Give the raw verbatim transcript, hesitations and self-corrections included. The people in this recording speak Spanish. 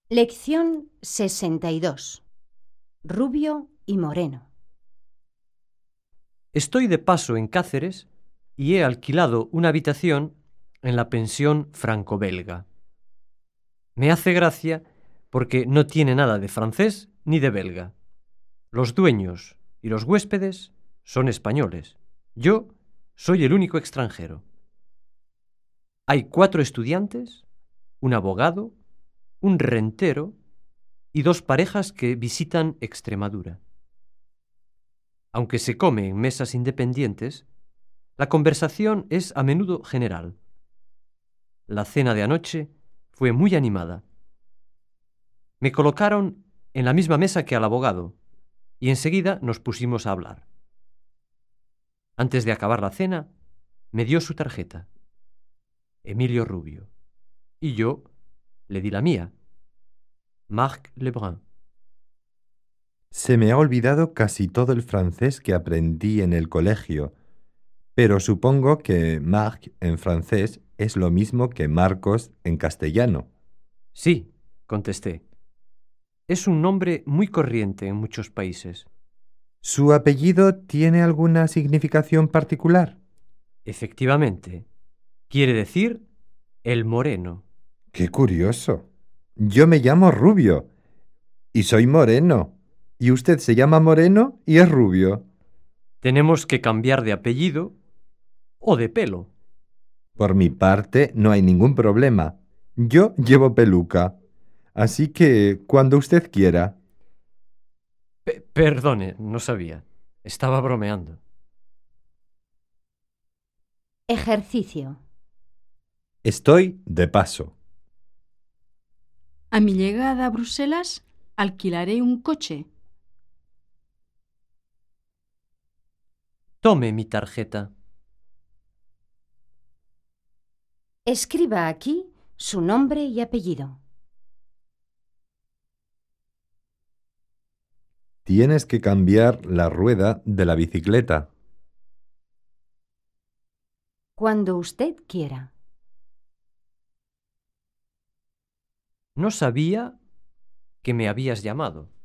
Lección sesenta y dos. Rubio y moreno. Estoy de paso en Cáceres y he alquilado una habitación en la pensión franco-belga. Me hace gracia porque no tiene nada de francés ni de belga. Los dueños y los huéspedes son españoles. Yo soy el único extranjero. Hay cuatro estudiantes, un abogado, un rentero y dos parejas que visitan Extremadura. Aunque se come en mesas independientes, la conversación es a menudo general. La cena de anoche fue muy animada. Me colocaron en la misma mesa que al abogado y enseguida nos pusimos a hablar. Antes de acabar la cena, me dio su tarjeta, Emilio Rubio, y yo le di la mía, Marc Lebrun. Se me ha olvidado casi todo el francés que aprendí en el colegio, pero supongo que Marc en francés es lo mismo que Marcos en castellano. Sí, contesté. Es un nombre muy corriente en muchos países. ¿Su apellido tiene alguna significación particular? Efectivamente, quiere decir el moreno. ¡Qué curioso! Yo me llamo Rubio y soy moreno, y usted se llama Moreno y es rubio. Tenemos que cambiar de apellido o de pelo. Por mi parte, no hay ningún problema. Yo llevo peluca, así que cuando usted quiera. Pe- perdone, no sabía. Estaba bromeando. Ejercicio. Estoy de paso. A mi llegada a Bruselas, alquilaré un coche. Tome mi tarjeta. Escriba aquí su nombre y apellido. Tienes que cambiar la rueda de la bicicleta. Cuando usted quiera. No sabía que me habías llamado.